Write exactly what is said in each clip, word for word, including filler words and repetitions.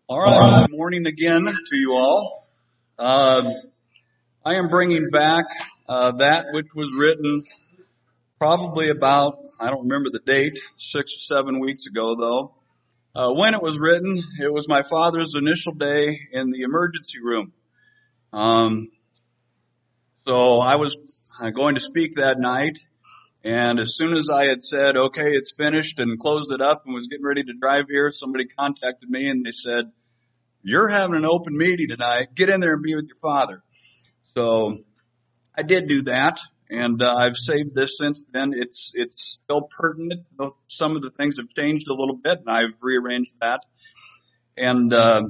All right, good morning again to you all. Um, I am bringing back uh, that which was written probably about, I don't remember the date, six or seven weeks ago though. Uh, when it was written, it was my father's initial day in the emergency room. Um, so I was uh, going to speak that night, and as soon as I had said, okay, it's finished, and closed it up and was getting ready to drive here, somebody contacted me and they said, "You're having an open meeting tonight. Get in there and be with your father." So I did do that, and uh, I've saved this since then. It's it's still pertinent. Some of the things have changed a little bit, and I've rearranged that. And uh,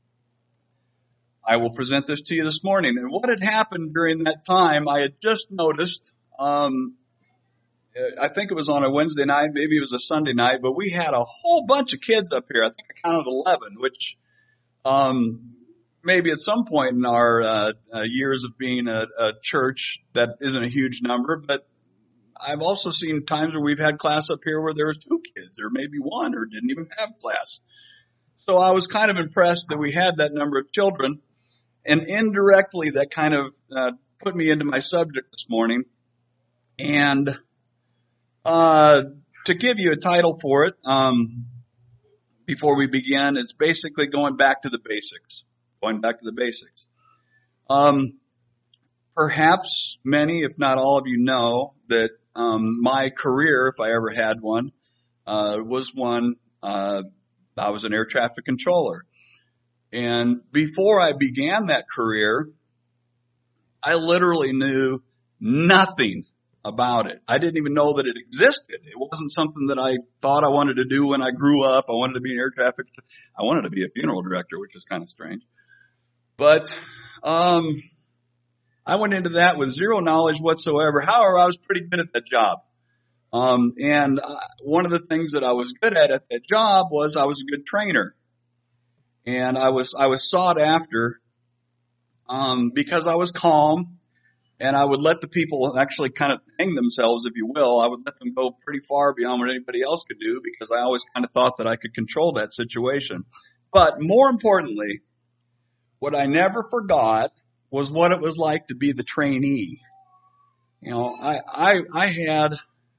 I will present this to you this morning. And what had happened during that time, I had just noticed, um, I think it was on a Wednesday night, maybe it was a Sunday night, but we had a whole bunch of kids up here. I think I counted eleven, which Um, maybe at some point in our uh, uh, years of being a, a church, that isn't a huge number, but I've also seen times where we've had class up here where there was two kids or maybe one or didn't even have class. So I was kind of impressed that we had that number of children, and indirectly that kind of uh, put me into my subject this morning. And uh, to give you a title for it, um, before we begin, it's basically going back to the basics. Going back to the basics. Um, perhaps many, if not all of you, know that um, my career, if I ever had one, uh, was one. Uh, I was an air traffic controller, and before I began that career, I literally knew nothing about it. I didn't even know that it existed. It wasn't something that I thought I wanted to do when I grew up. I wanted to be an air traffic. I wanted to be a funeral director, which is kind of strange. But um, I went into that with zero knowledge whatsoever. However, I was pretty good at that job. Um, and uh, one of the things that I was good at at that job was I was a good trainer, and I was I was sought after um, because I was calm. And I would let the people actually kind of hang themselves, if you will. I would let them go pretty far beyond what anybody else could do because I always kind of thought that I could control that situation. But more importantly, what I never forgot was what it was like to be the trainee. You know, I, I, I had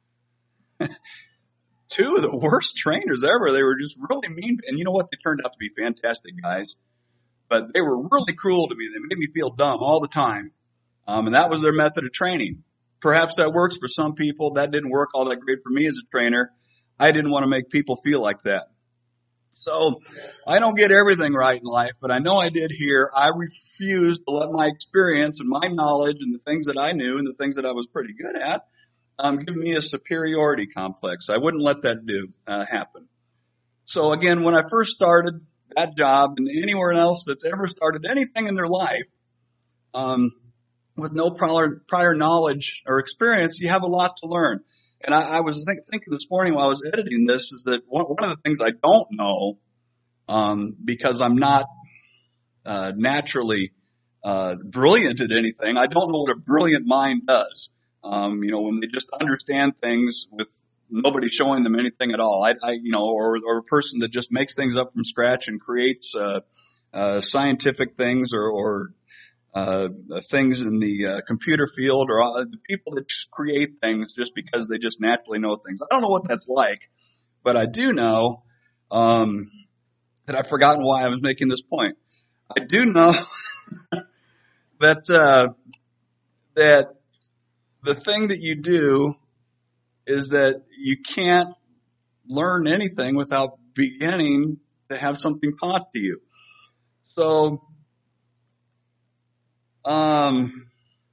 two of the worst trainers ever. They were just really mean. And you know what? They turned out to be fantastic guys. But they were really cruel to me. They made me feel dumb all the time. Um, and that was their method of training. Perhaps that works for some people. That didn't work all that great for me as a trainer. I didn't want to make people feel like that. So I don't get everything right in life, but I know I did here. I refused to let my experience and my knowledge and the things that I knew and the things that I was pretty good at um, give me a superiority complex. I wouldn't let that do uh, happen. So again, when I first started that job, and anywhere else that's ever started anything in their life, um, with no prior, prior knowledge or experience, you have a lot to learn. And I, I was think, thinking this morning while I was editing this is that one, one of the things I don't know, um, because I'm not uh, naturally uh, brilliant at anything, I don't know what a brilliant mind does. Um, you know, when they just understand things with nobody showing them anything at all. I, I you know, or, or a person that just makes things up from scratch and creates uh, uh, scientific things or, or Uh, things in the uh, computer field, or uh, the people that just create things just because they just naturally know things. I don't know what that's like, but I do know um, that I've forgotten why I was making this point. I do know that uh, that the thing that you do is that you can't learn anything without beginning to have something taught to you. So Um,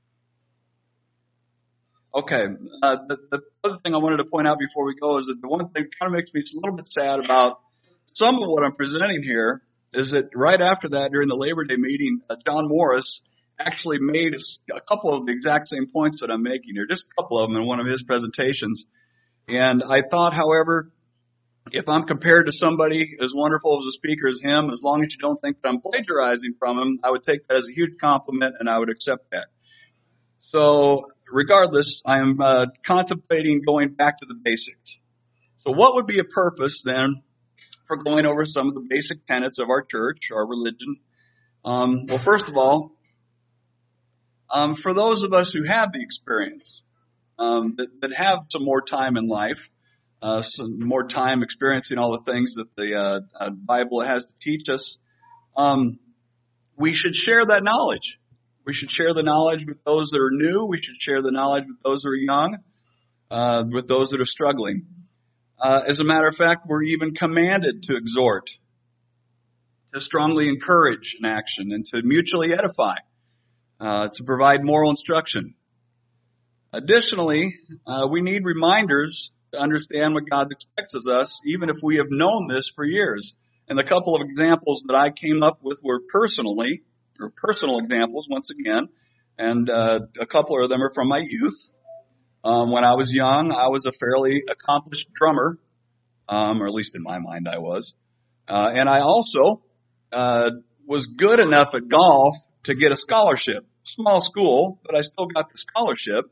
okay. Uh, the, the other thing I wanted to point out before we go is that the one thing that kind of makes me a little bit sad about some of what I'm presenting here is that right after that, during the Labor Day meeting, uh, John Morris actually made a, a couple of the exact same points that I'm making here, just a couple of them in one of his presentations. And I thought, however, if I'm compared to somebody as wonderful as a speaker as him, as long as you don't think that I'm plagiarizing from him, I would take that as a huge compliment and I would accept that. So regardless, I am uh, contemplating going back to the basics. So what would be a purpose then for going over some of the basic tenets of our church, our religion. Um, well, first of all, um, for those of us who have the experience, um, that, that have some more time in life, uh, some more time experiencing all the things that the uh, uh, Bible has to teach us, um, we should share that knowledge. We should share the knowledge with those that are new. We should share the knowledge with those that are young, uh, with those that are struggling. Uh, as a matter of fact, we're even commanded to exhort, to strongly encourage an action, and to mutually edify, uh, to provide moral instruction. Additionally, uh, we need reminders to understand what God expects of us, even if we have known this for years. And the couple of examples that I came up with were personally, or personal examples once again, and uh, a couple of them are from my youth. Um, when I was young, I was a fairly accomplished drummer, um, or at least in my mind I was. Uh, and I also uh, was good enough at golf to get a scholarship. Small school, but I still got the scholarship.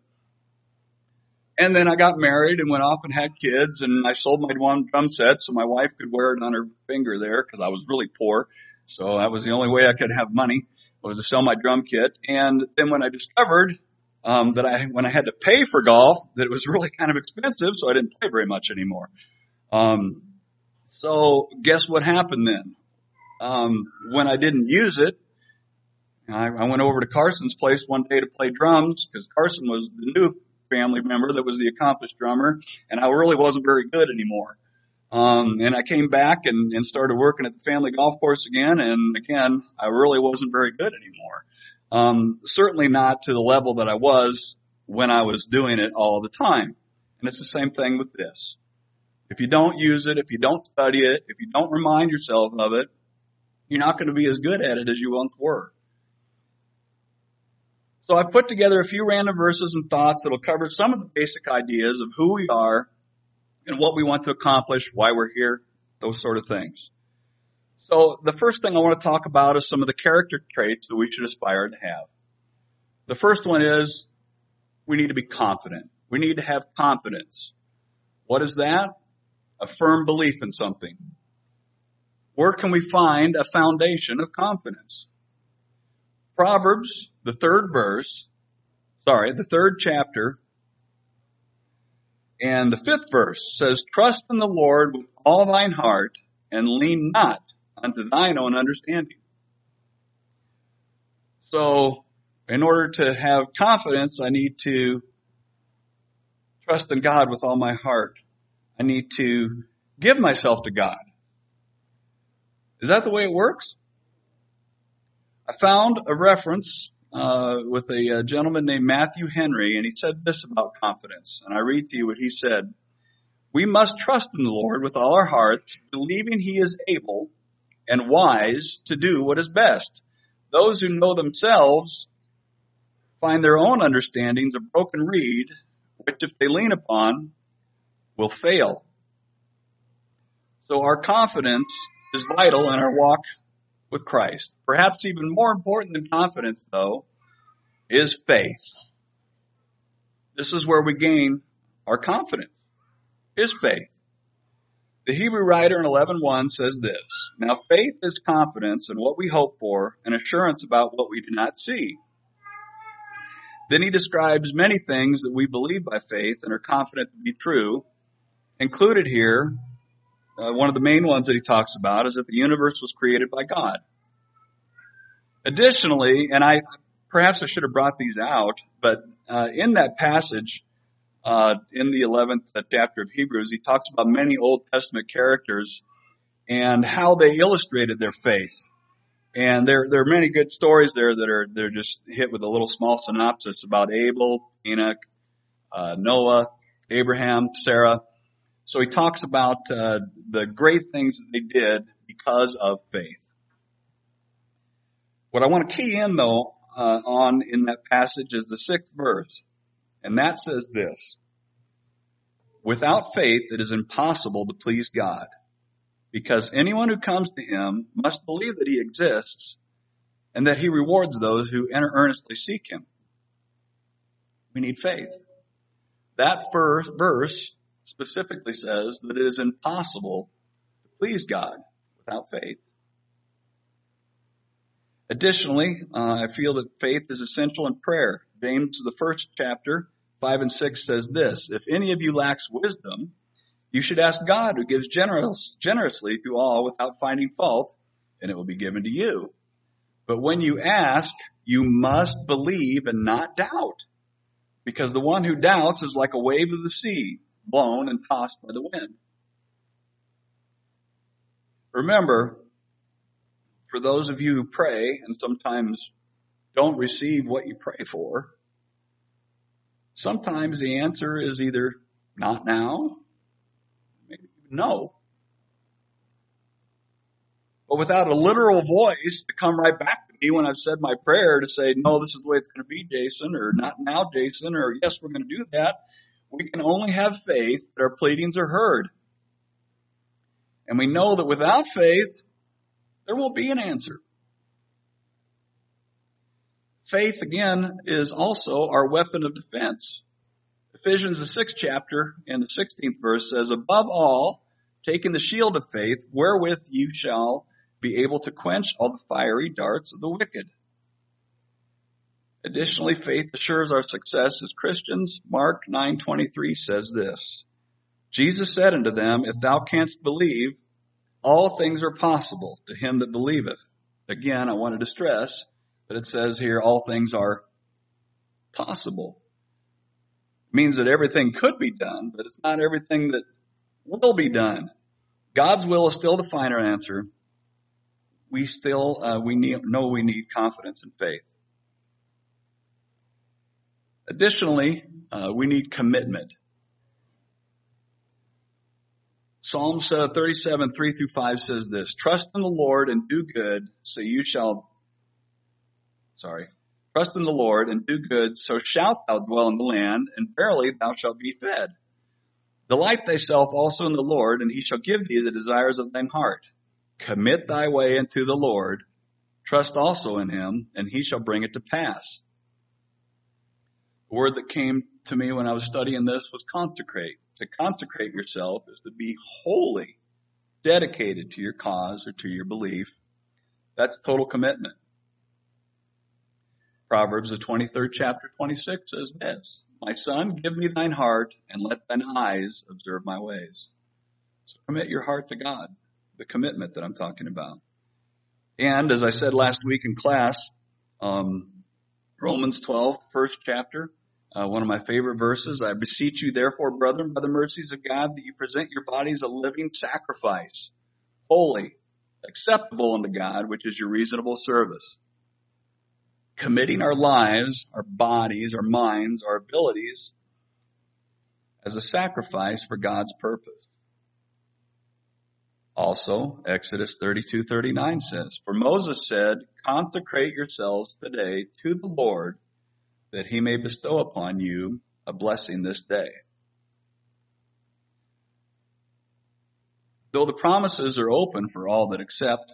And then I got married and went off and had kids, and I sold my one drum set so my wife could wear it on her finger there because I was really poor. So that was the only way I could have money, was to sell my drum kit. And then when I discovered um, that I, when I had to pay for golf, that it was really kind of expensive, so I didn't play very much anymore. Um, so guess what happened then? Um, when I didn't use it, I, I went over to Carson's place one day to play drums because Carson was the new family member that was the accomplished drummer, and I really wasn't very good anymore. Um, and I came back and, and started working at the family golf course again, and again, I really wasn't very good anymore. Um, certainly not to the level that I was when I was doing it all the time. And it's the same thing with this. If you don't use it, if you don't study it, if you don't remind yourself of it, you're not going to be as good at it as you once were. So I put together a few random verses and thoughts that will cover some of the basic ideas of who we are and what we want to accomplish, why we're here, those sort of things. So the first thing I want to talk about is some of the character traits that we should aspire to have. The first one is we need to be confident. We need to have confidence. What is that? A firm belief in something. Where can we find a foundation of confidence? Proverbs, the third verse, sorry, the third chapter, and the fifth verse says, trust in the Lord with all thine heart, and lean not unto thine own understanding. So, in order to have confidence, I need to trust in God with all my heart. I need to give myself to God. Is that the way it works? I found a reference uh, with a, a gentleman named Matthew Henry, and he said this about confidence. And I read to you what he said. We must trust in the Lord with all our hearts, believing he is able and wise to do what is best. Those who know themselves find their own understandings a broken reed, which if they lean upon, will fail. So our confidence is vital in our walk with Christ. Perhaps even more important than confidence, though, is faith. This is where we gain our confidence, is faith. The Hebrew writer in eleven one says this, now faith is confidence in what we hope for and assurance about what we do not see. Then he describes many things that we believe by faith and are confident to be true. Included here, uh, one of the main ones that he talks about is that the universe was created by God. Additionally, and I perhaps I should have brought these out, but uh, in that passage, uh, in the eleventh chapter of Hebrews, he talks about many Old Testament characters and how they illustrated their faith. And there, there are many good stories there that are they're just hit with a little small synopsis about Abel, Enoch, uh, Noah, Abraham, Sarah. So he talks about uh, the great things that they did because of faith. What I want to key in, though, uh, on in that passage is the sixth verse. And that says this, without faith it is impossible to please God, because anyone who comes to him must believe that he exists and that he rewards those who earnestly seek him. We need faith. That first verse specifically says that it is impossible to please God without faith. Additionally, uh, I feel that faith is essential in prayer. James, the first chapter, five and six says this: if any of you lacks wisdom, you should ask God, who gives generous, generously to all without finding fault, and it will be given to you. But when you ask, you must believe and not doubt, because the one who doubts is like a wave of the sea, blown and tossed by the wind. Remember, for those of you who pray and sometimes don't receive what you pray for, sometimes the answer is either not now, maybe no. But without a literal voice to come right back to me when I've said my prayer to say, no, this is the way it's going to be, Jason, or not now, Jason, or yes, we're going to do that, we can only have faith that our pleadings are heard. And we know that without faith, there won't be an answer. Faith, again, is also our weapon of defense. Ephesians, the sixth chapter, and the sixteenth verse says, above all, taking the shield of faith, wherewith you shall be able to quench all the fiery darts of the wicked. Additionally, faith assures our success as Christians. Mark nine twenty-three says this: Jesus said unto them, if thou canst believe, all things are possible to him that believeth. Again, I wanted to stress that it says here, all things are possible. It means that everything could be done, but it's not everything that will be done. God's will is still the final answer. We still, uh, we need, know we need confidence and faith. Additionally, uh, we need commitment. Psalms uh, thirty-seven, three through five says this: trust in the Lord and do good, so you shall, sorry, trust in the Lord and do good, so shalt thou dwell in the land, and verily thou shalt be fed. Delight thyself also in the Lord, and he shall give thee the desires of thine heart. Commit thy way unto the Lord, trust also in him, and he shall bring it to pass. The word that came to me when I was studying this was consecrate. To consecrate yourself is to be wholly dedicated to your cause or to your belief. That's total commitment. Proverbs, the twenty-third chapter, twenty-six says this: my son, give me thine heart, and let thine eyes observe my ways. So commit your heart to God, the commitment that I'm talking about. And as I said last week in class, um, Romans twelve, first chapter, Uh, one of my favorite verses: I beseech you, therefore, brethren, by the mercies of God, that you present your bodies a living sacrifice, holy, acceptable unto God, which is your reasonable service. Committing our lives, our bodies, our minds, our abilities as a sacrifice for God's purpose. Also, Exodus thirty-two thirty-nine says, for Moses said, consecrate yourselves today to the Lord, that he may bestow upon you a blessing this day. Though the promises are open for all that accept,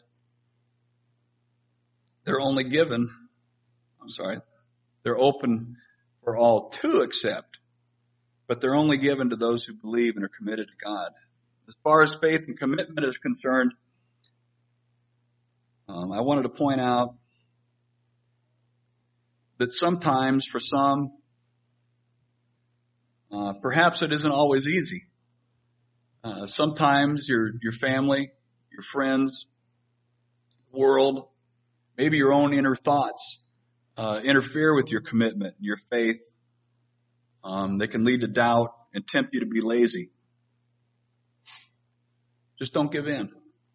they're only given, I'm sorry, they're open for all to accept, but they're only given to those who believe and are committed to God. As far as faith and commitment is concerned, um, I wanted to point out that sometimes for some, uh, perhaps it isn't always easy. Uh, sometimes your your family, your friends, world, maybe your own inner thoughts uh, interfere with your commitment, your faith. Um, they can lead to doubt and tempt you to be lazy. Just don't give in.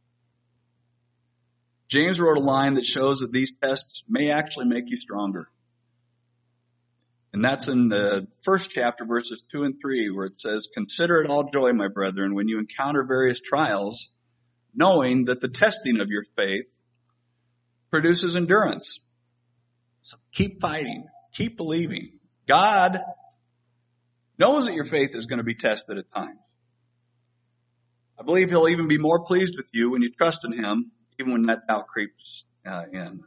James wrote a line that shows that these tests may actually make you stronger. And that's in the first chapter, verses two and three, where it says, consider it all joy, my brethren, when you encounter various trials, knowing that the testing of your faith produces endurance. So keep fighting. Keep believing. God knows that your faith is going to be tested at times. I believe he'll even be more pleased with you when you trust in him, even when that doubt creeps uh, in.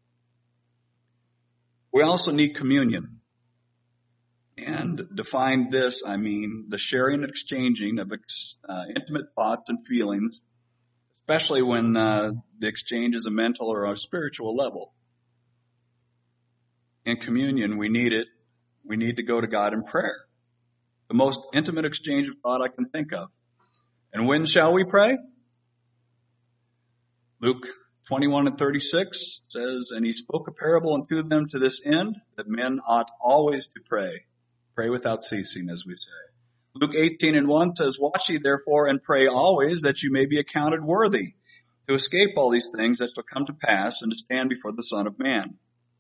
We also need communion. And defined this, I mean the sharing and exchanging of uh, intimate thoughts and feelings especially when uh, the exchange is a mental or a spiritual level. In communion, we need it. We need to go to God in prayer. The most intimate exchange of thought I can think of. And when shall we pray? Luke twenty-one and thirty-six says, "And he spoke a parable unto them to this end, that men ought always to pray. Pray without ceasing," as we say. Luke eighteen and one says, "Watch ye therefore and pray always, that you may be accounted worthy to escape all these things that shall come to pass, and to stand before the Son of Man."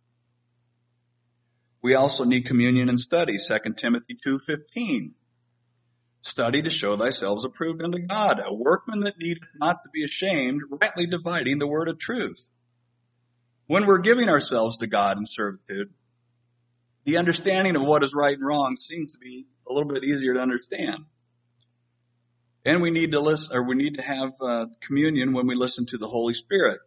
We also need communion and study. Second Timothy two fifteen. "Study to show thyself approved unto God, a workman that needeth not to be ashamed, rightly dividing the word of truth." When we're giving ourselves to God in servitude, the understanding of what is right and wrong seems to be a little bit easier to understand. And we need to listen, or we need to have uh, communion when we listen to the Holy Spirit,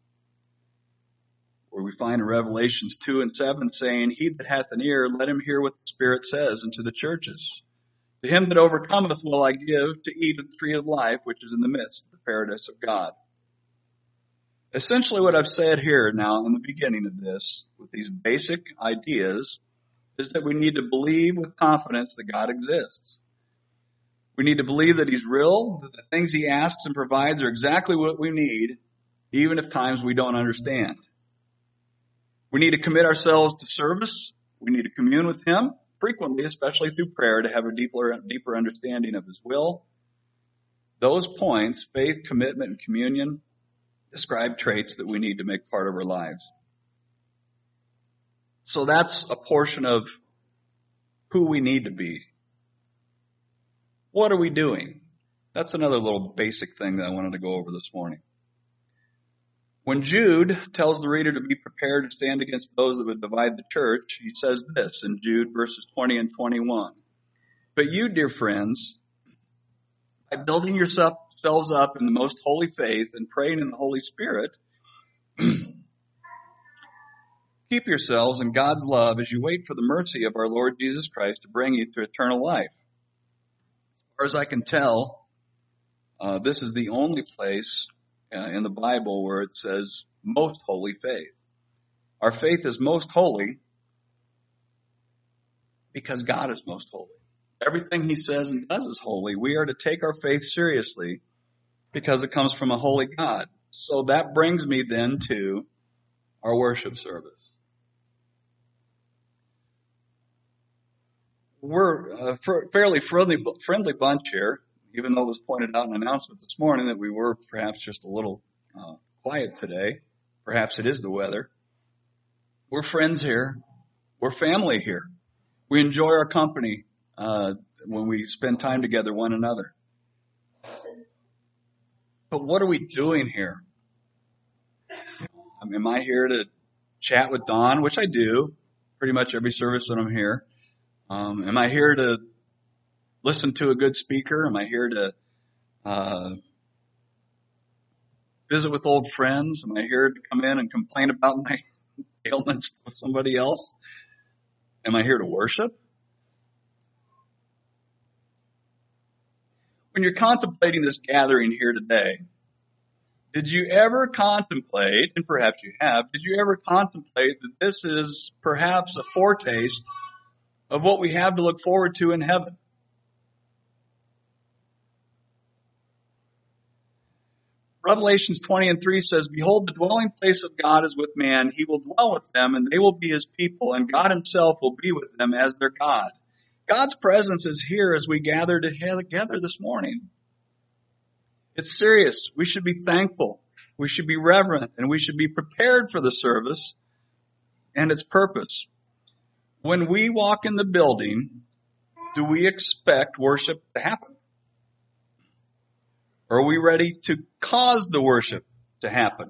where we find in Revelations two and seven saying, "He that hath an ear, let him hear what the Spirit says unto the churches. To him that overcometh will I give to eat of the tree of life, which is in the midst of the paradise of God." Essentially what I've said here now in the beginning of this, with these basic ideas, is that we need to believe with confidence that God exists. We need to believe that he's real, that the things he asks and provides are exactly what we need, even if times we don't understand. We need to commit ourselves to service. We need to commune with him frequently, especially through prayer, to have a deeper, deeper understanding of his will. Those points, faith, commitment, and communion, describe traits that we need to make part of our lives. So that's a portion of who we need to be. What are we doing? That's another little basic thing that I wanted to go over this morning. When Jude tells the reader to be prepared to stand against those that would divide the church, he says this in Jude verses twenty and twenty-one. "But you, dear friends, by building yourselves up in the most holy faith and praying in the Holy Spirit, keep yourselves in God's love as you wait for the mercy of our Lord Jesus Christ to bring you to eternal life." As far as I can tell, uh, this is the only place uh, in the Bible where it says most holy faith. Our faith is most holy because God is most holy. Everything he says and does is holy. We are to take our faith seriously because it comes from a holy God. So that brings me then to our worship service. We're a fairly friendly, friendly bunch here, even though it was pointed out in the announcement this morning that we were perhaps just a little uh, quiet today. Perhaps it is the weather. We're friends here. We're family here. We enjoy our company uh, when we spend time together one another. But what are we doing here? I mean, am I here to chat with Don, which I do pretty much every service that I'm here? Um, am I here to listen to a good speaker? Am I here to uh, visit with old friends? Am I here to come in and complain about my ailments with somebody else? Am I here to worship? When you're contemplating this gathering here today, did you ever contemplate, and perhaps you have, did you ever contemplate that this is perhaps a foretaste of what we have to look forward to in heaven? Revelations twenty and three says, "Behold, the dwelling place of God is with man. He will dwell with them, and they will be his people, and God himself will be with them as their God." God's presence is here as we gather together this morning. It's serious. We should be thankful. We should be reverent, and we should be prepared for the service and its purpose. When we walk in the building, do we expect worship to happen? Or are we ready to cause the worship to happen?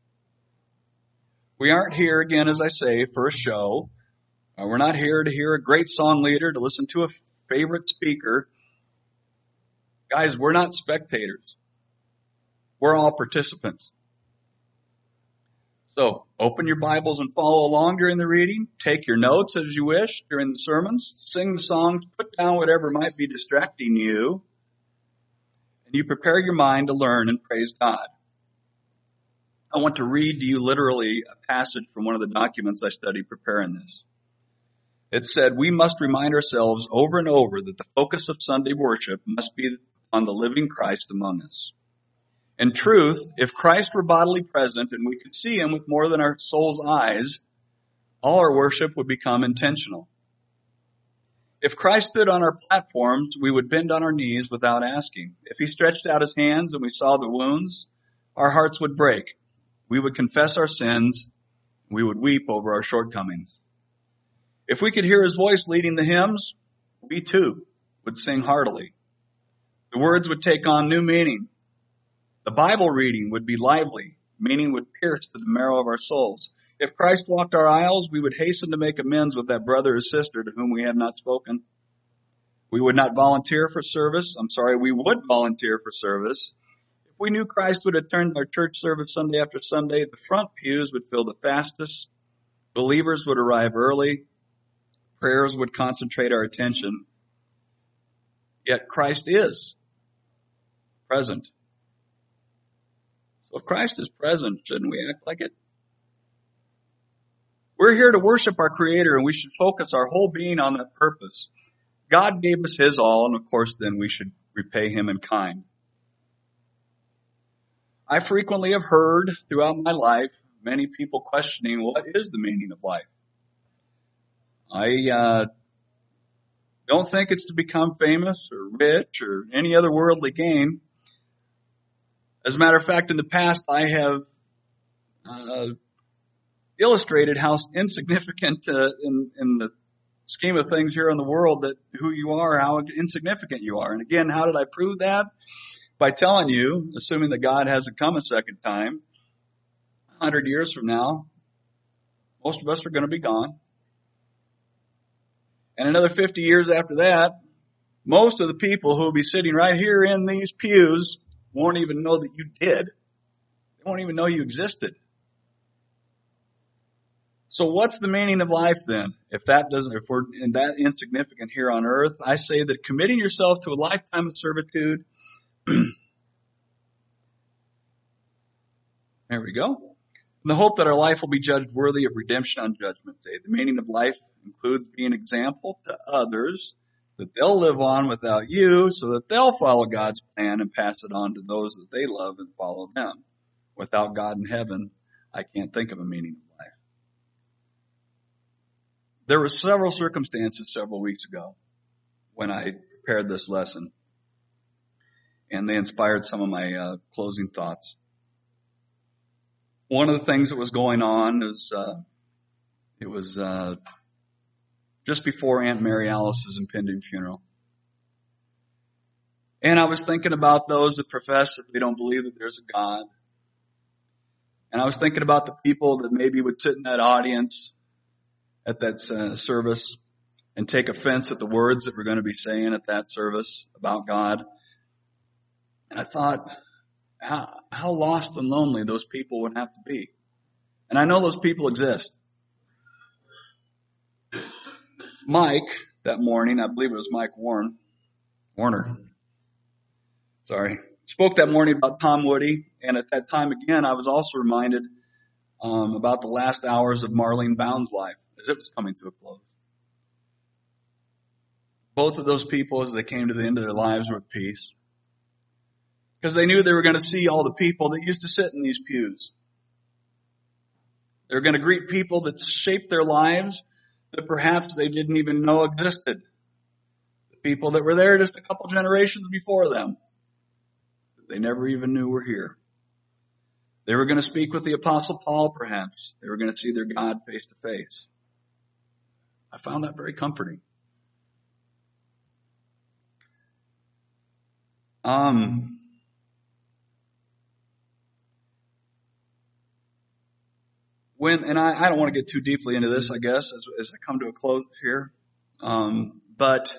We aren't here, again, as I say, for a show. Uh, we're not here to hear a great song leader, to listen to a favorite speaker. Guys, we're not spectators. We're all participants. So open your Bibles and follow along during the reading. Take your notes as you wish during the sermons. Sing the songs. Put down whatever might be distracting you. And you prepare your mind to learn and praise God. I want to read to you literally a passage from one of the documents I studied preparing this. It said, we must remind ourselves over and over that the focus of Sunday worship must be on the living Christ among us. In truth, if Christ were bodily present and we could see him with more than our soul's eyes, all our worship would become intentional. If Christ stood on our platforms, we would bend on our knees without asking. If he stretched out his hands and we saw the wounds, our hearts would break. We would confess our sins. We would weep over our shortcomings. If we could hear his voice leading the hymns, we too would sing heartily. The words would take on new meaning. The Bible reading would be lively. Meaning would pierce to the marrow of our souls. If Christ walked our aisles, we would hasten to make amends with that brother or sister to whom we have not spoken. We would not volunteer for service. I'm sorry, we would volunteer for service. If we knew Christ would attend our church service Sunday after Sunday, the front pews would fill the fastest. Believers would arrive early. Prayers would concentrate our attention. Yet Christ is present. So if Christ is present, shouldn't we act like it? We're here to worship our Creator, and we should focus our whole being on that purpose. God gave us his all, and of course then we should repay him in kind. I frequently have heard throughout my life many people questioning what is the meaning of life. I uh, don't think it's to become famous or rich or any other worldly gain. As a matter of fact, in the past I have uh, illustrated how insignificant uh, in, in the scheme of things here in the world that who you are, how insignificant you are. And again, how did I prove that? By telling you, assuming that God hasn't come a second time, a hundred years from now, most of us are going to be gone. And another fifty years after that, most of the people who will be sitting right here in these pews won't even know that you did. They won't even know you existed. So what's the meaning of life then? If that doesn't, if we're in that insignificant here on earth, I say that committing yourself to a lifetime of servitude. There we go. In the hope that our life will be judged worthy of redemption on Judgment Day. The meaning of life includes being an example to others that they'll live on without you, so that they'll follow God's plan and pass it on to those that they love and follow them. Without God in heaven, I can't think of a meaning of life. There were several circumstances several weeks ago when I prepared this lesson, and they inspired some of my uh, closing thoughts. One of the things that was going on is uh, it was uh, just before Aunt Mary Alice's impending funeral. And I was thinking about those that profess that they don't believe that there's a God. And I was thinking about the people that maybe would sit in that audience at that uh, service and take offense at the words that we're going to be saying at that service about God. And I thought, how, how lost and lonely those people would have to be. And I know those people exist. Mike, that morning, I believe it was Mike Warren, Warner, sorry, spoke that morning about Tom Woody. And at that time, again, I was also reminded um, about the last hours of Marlene Bound's life as it was coming to a close. Both of those people, as they came to the end of their lives, were at peace. Because they knew they were going to see all the people that used to sit in these pews. They were going to greet people that shaped their lives that perhaps they didn't even know existed. The people that were there just a couple generations before them, that they never even knew were here. They were going to speak with the Apostle Paul, perhaps. They were going to see their God face to face. I found that very comforting. Um... When, and I, I don't want to get too deeply into this, I guess, as, as I come to a close here. Um, but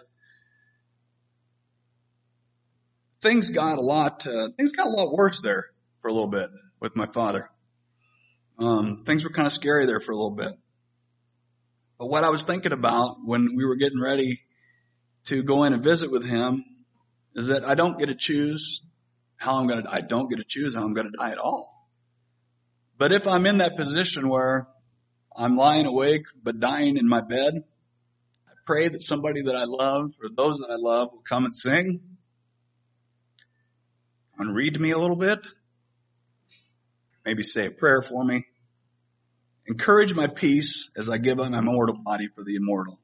things got a lot, uh, things got a lot worse there for a little bit with my father. Um, things were kind of scary there for a little bit. But what I was thinking about when we were getting ready to go in and visit with him is that I don't get to choose how I'm going to, I don't get to choose how I'm going to die at all. But if I'm in that position where I'm lying awake but dying in my bed, I pray that somebody that I love or those that I love will come and sing and read to me a little bit, maybe say a prayer for me, encourage my peace as I give up my mortal body for the immortal.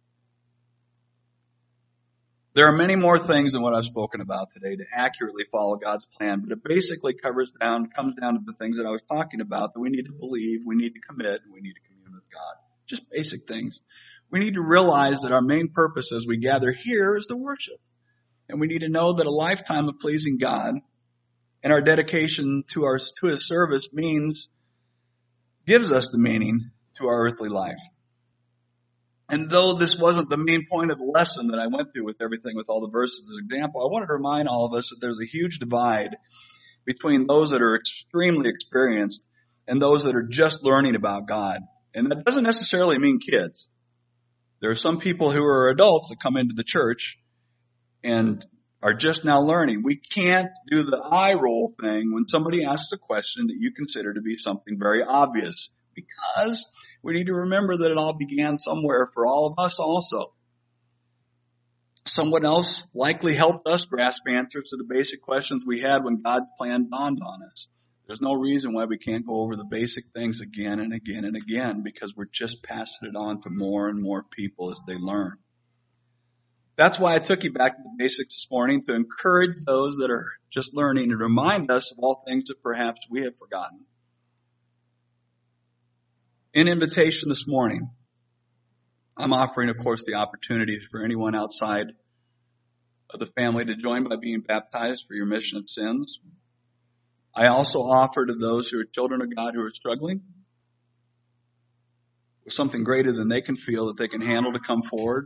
There are many more things than what I've spoken about today to accurately follow God's plan, but it basically covers down, comes down to the things that I was talking about, that we need to believe, we need to commit, and we need to commune with God. Just basic things. We need to realize that our main purpose as we gather here is to worship. And we need to know that a lifetime of pleasing God and our dedication to our to His service means, gives us the meaning to our earthly life. And though this wasn't the main point of the lesson that I went through with everything, with all the verses as an example, I wanted to remind all of us that there's a huge divide between those that are extremely experienced and those that are just learning about God. And that doesn't necessarily mean kids. There are some people who are adults that come into the church and are just now learning. We can't do the eye roll thing when somebody asks a question that you consider to be something very obvious, because we need to remember that it all began somewhere for all of us also. Someone else likely helped us grasp answers to the basic questions we had when God's plan dawned on us. There's no reason why we can't go over the basic things again and again and again, because we're just passing it on to more and more people as they learn. That's why I took you back to the basics this morning, to encourage those that are just learning and remind us of all things that perhaps we have forgotten. In invitation this morning, I'm offering, of course, the opportunity for anyone outside of the family to join by being baptized for your remission of sins. I also offer to those who are children of God who are struggling with something greater than they can feel, that they can handle, to come forward.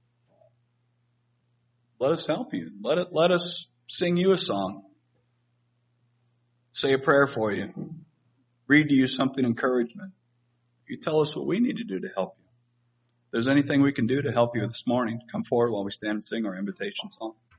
Let us help you. Let it, let us sing you a song. Say a prayer for you. Read to you something encouragement. You tell us what we need to do to help you. If there's anything we can do to help you this morning, come forward while we stand and sing our invitation song.